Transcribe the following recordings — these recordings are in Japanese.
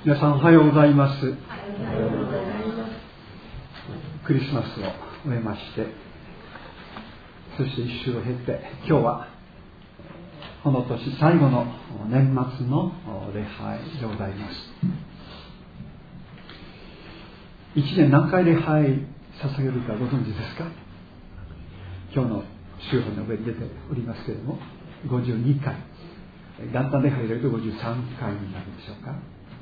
皆さんおはようございます。クリスマスを終えまして、そして一週を経て、今日はこの年最後の年末の礼拝でございます。一年何回礼拝捧げるかご存知ですか？今日の週報の上に出ておりますけれども、52回、元旦礼拝入れると53回になるでしょうか。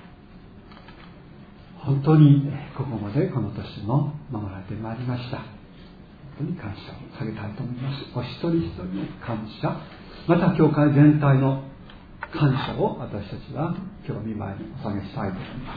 本当にここまでこの年も守られてまいりました。本当に感謝を下げたいと思います。お一人一人の感謝、また教会全体の感謝を私たちは今日見舞いにお下げしたいと思います。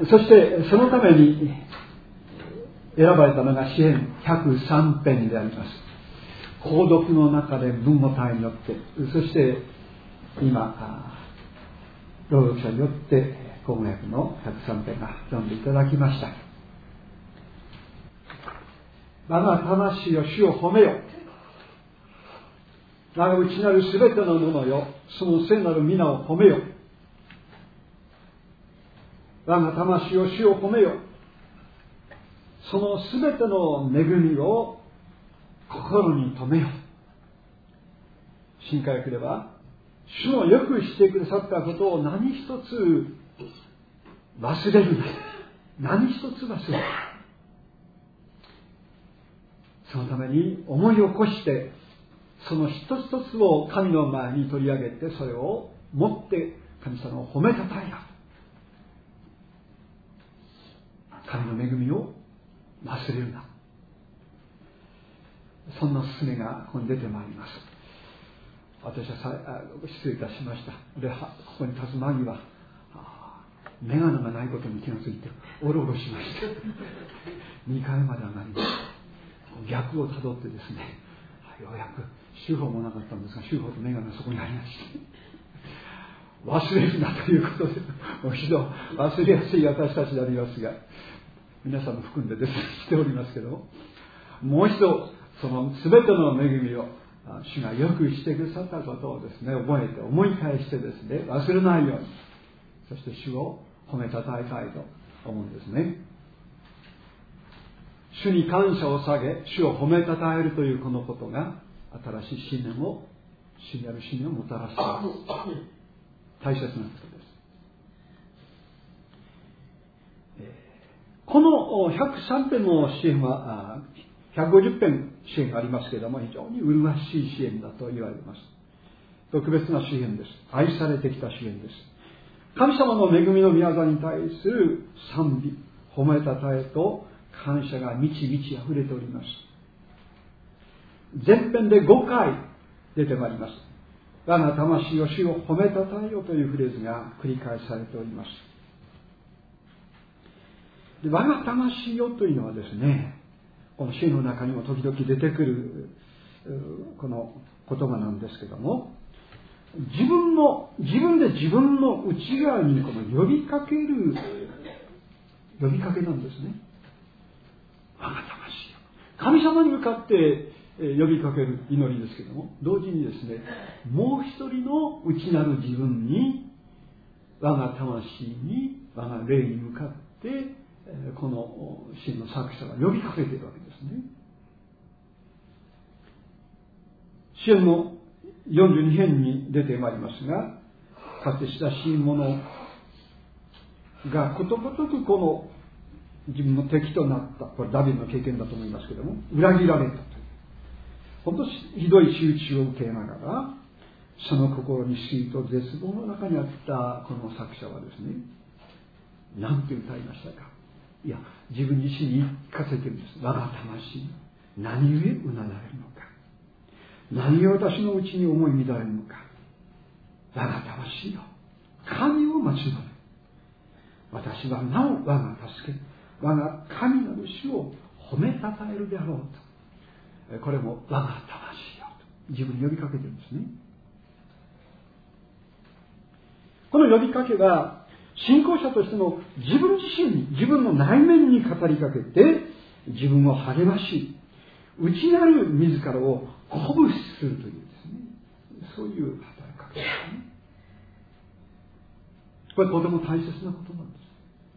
そしてそのために選ばれたのが詩編103編であります。購読の中で文語体によって、そして今朗読者によって公語訳の103編が読んでいただきました。我が魂よ、主を褒めよ。我が内なるすべてのものよ、その聖なる皆を褒めよ。我が魂よ、主を褒めよ。そのすべての恵みを心に留めよ。新化訳では、主のよくしてくださったことを何一つ忘れるな。何一つ忘れる。そのために思い起こして、その一つ一つを神の前に取り上げて、それを持って神様を褒めたたえよ。神の恵みを忘れるな。そんな勧めがここに出てまいります。私は失礼いたしました。で、ここに立つ間際、眼鏡がないことに気がついておろおろしました。2階まで上がりました。逆をたどってですね、ようやく手法もなかったんですが、手法と眼鏡がそこにありまして、忘れるなということで、もう一度忘れやすい私たちでありますが、皆さんも含んでですね、しておりますけどもう一度その全ての恵みを主がよくしてくださったことをですね、覚えて思い返してですね、忘れないように、そして主を褒めたたえたいと思うんですね。主に感謝を下げ、主を褒めたたえるというこのことが、新しい信念を、主にある信念をもたらす大切なことです。この103編の詩篇は、150編詩篇がありますけれども、非常に麗しい詩篇だと言われます。特別な詩篇です。愛されてきた詩篇です。神様の恵みの御業に対する賛美、褒めたたえと感謝が満ち満ち溢れております。前編で5回出てまいります。我が魂を主を褒めたたえよというフレーズが繰り返されております。で、我が魂よというのはですね、この詩の中にも時々出てくるこの言葉なんですけども、自分で自分の内側にこの呼びかけなんですね。我が魂よ。神様に向かって呼びかける祈りですけども、同時にですね、もう一人の内なる自分に、我が魂に、我が霊に向かってこの詩の作者が呼びかけているわけですね。詩篇の42編に出てまいりますが、かつて親しい者がことごとくこの自分の敵となった、これダビデの経験だと思いますけれども、裏切られたという、本当ひどい仕打ちを受けながら、その心に死と絶望の中にあったこの作者はですね、なんて歌いましたか。いや、自分自身に言い聞かせているんです。我が魂、何故うなだれるのか。何故私のうちに思い乱れるのか。我が魂よ、神を待ち望め。私はなお我が助け、我が神なる主を褒めたたえるであろうと。これも我が魂よと自分に呼びかけているんですね。この呼びかけが信仰者としての自分自身に、自分の内面に語りかけて、自分を励まし、内なる自らを鼓舞するというですね、そういう働きかけですね。 これとても大切なことなんです。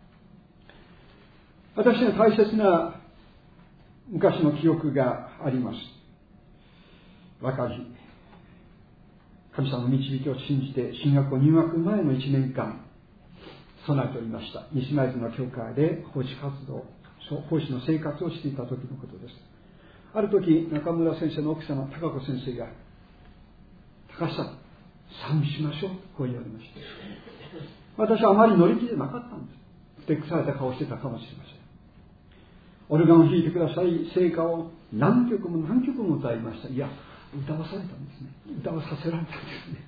私が大切な昔の記憶があります。若い神様の導きを信じて進学校入学前の1年間備えておりました。西舞鶴の教会で奉仕活動、奉仕の生活をしていた時のことです。ある時、中村先生の奥様、高子先生が、高橋さん、賛美しましょう、こう言われました。私はあまり乗り気でなかったんです。ふてくされた顔してたかもしれません。オルガンを弾いてください、聖歌を何曲も何曲も歌いました。いや、歌わされたんですね。歌わさせられたんですね。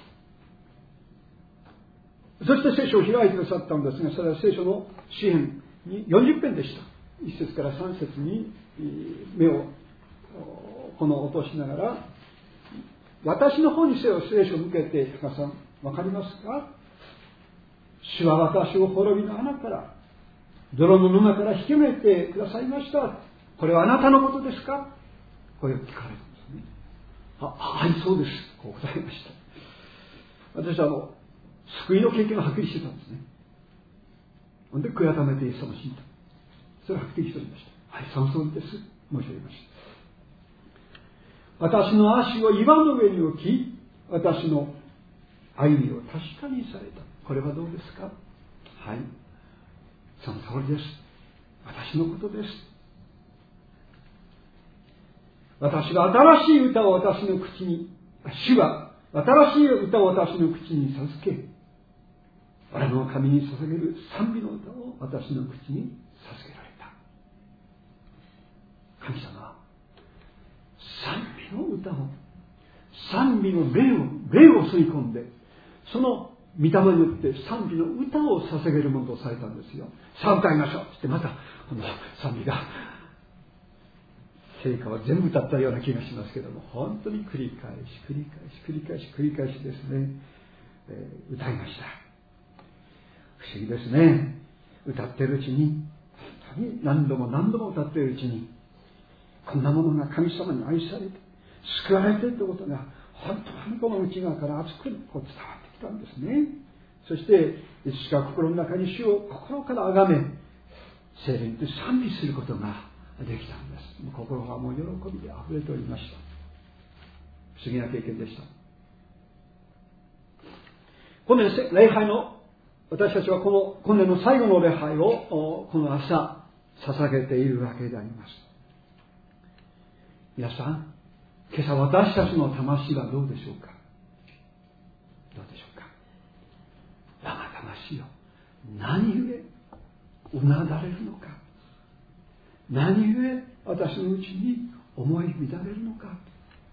そして聖書を開いてくださったんですが、それは聖書の詩編に40編でした。1節から3節に目をこの落としながら、私の方に聖書を向けて、高さん、わかりますか？主は私を滅びの穴から、泥の沼から引き抜いてくださいました。これはあなたのことですか？これを聞かれたんですね。はい、そうです。こう答えました。私は救いの経験がはっきりしてたんですね。ほんで、悔い改めてイエス様を信じた。それははっきりしておりました。はい、その通りです。申し上げました。私の足を岩の上に置き、私の歩みを確かにされた。これはどうですか？はい、その通りです。私のことです。私が新しい歌を私の口に、主は新しい歌を私の口に授け、我の神に捧げる賛美の歌を私の口に授けられた。神様は賛美の歌を、賛美の霊を吸い込んで、その御霊によって賛美の歌を捧げるものとされたんですよ。さあ歌いましょうってまたこの賛美が聖歌は全部歌ったような気がしますけども、本当に繰り返しですね、歌いました。不思議ですね。歌っているうちに、本当に何度も歌っているうちに、こんなものが神様に愛されて救われているということが本当にこの内側から熱く伝わってきたんですね。そしていつしか心の中に主を心から崇め、聖霊によって賛美することができたんです。心がもう喜びで溢れておりました。不思議な経験でした。この礼拝の、私たちはこの今年の最後の礼拝をこの朝捧げているわけであります。皆さん、今朝私たちの魂はどうでしょうか？どうでしょうか？我が魂よ、何故うなだれるのか、何故私のうちに思い乱れるのか、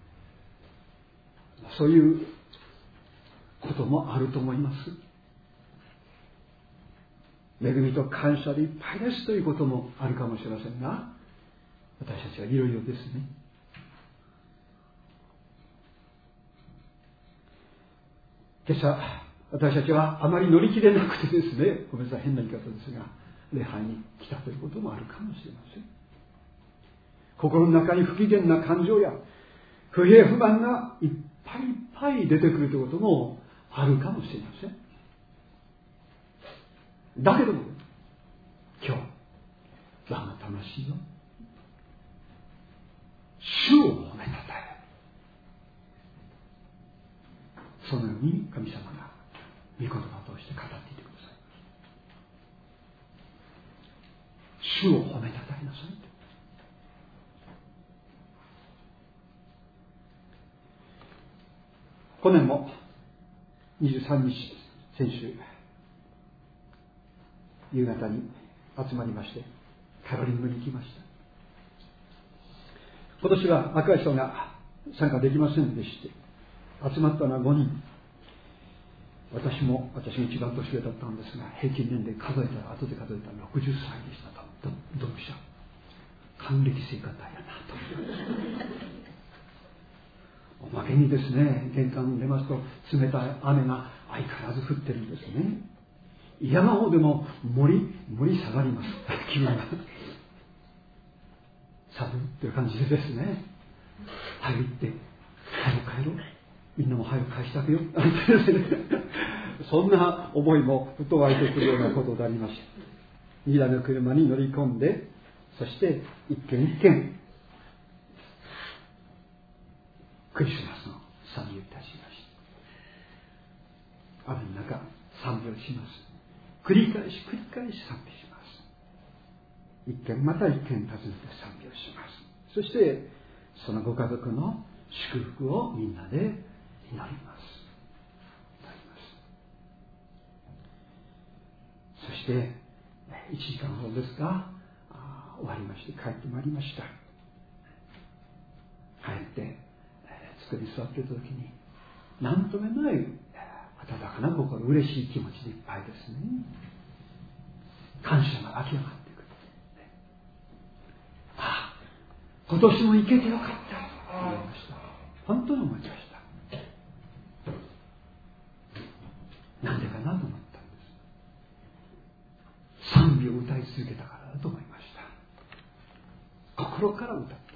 そういうこともあると思います。恵みと感謝でいっぱいですということもあるかもしれませんが、私たちはいろいろですね。今朝私たちはあまり乗り気でなくてですね、ごめんなさい、変な言い方ですが、礼拝に来たということもあるかもしれません。心の中に不機嫌な感情や不平不満がいっぱい出てくるということもあるかもしれません。だけども今日、我が魂の主を褒めたたえ、そのように神様が御言葉を通して語っていてください。主を褒めたたえなさい。去年も23日、先週夕方に集まりましてカロリングに行きました。今年は若い人が参加できませんでして、集まったのは5人。私が一番年上だったんですが、平均年齢後で数えたら60歳でしたと。ドンピシャ還暦生活だよなと。おまけにですね、玄関に出ますと冷たい雨が相変わらず降ってるんですね。山ほどでも盛り下がります気分が寒いという感じでですね、早く行って早く帰ろう、みんなも早く返してあげようそんな思いもふと湧いてくるようなことでありました。2台の車に乗り込んで、そして一軒一軒クリスマスの賛美をいたしました。雨の中賛美をします。繰り返し賛美します。一軒また一軒訪ねて賛美をします。そしてそのご家族の祝福をみんなで祈ります。そして1時間ほどですが終わりまして帰ってまいりました。帰って机に座っていた時に何ともない温かな心、嬉しい気持ちでいっぱいですね。感謝が湧き上がってくる。今年も行けてよかったと思いました。本当に思いました。なんでかなと思ったんです。賛美を歌い続けたからだと思いました。心から歌った。